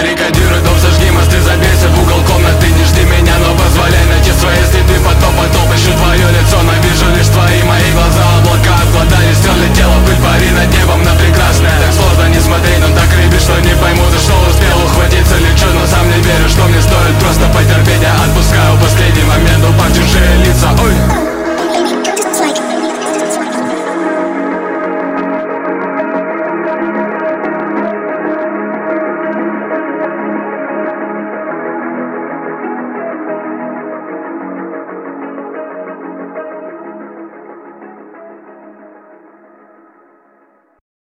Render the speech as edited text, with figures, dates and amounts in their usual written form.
забаррикадируй дом, сожги мосты, забейся в угол комнаты. Не жди меня, но позволяй найти свои следы. Потом ищу твое лицо, но вижу лишь твои. Мои глаза облака обладали, стерли тело, пыль пари над небом.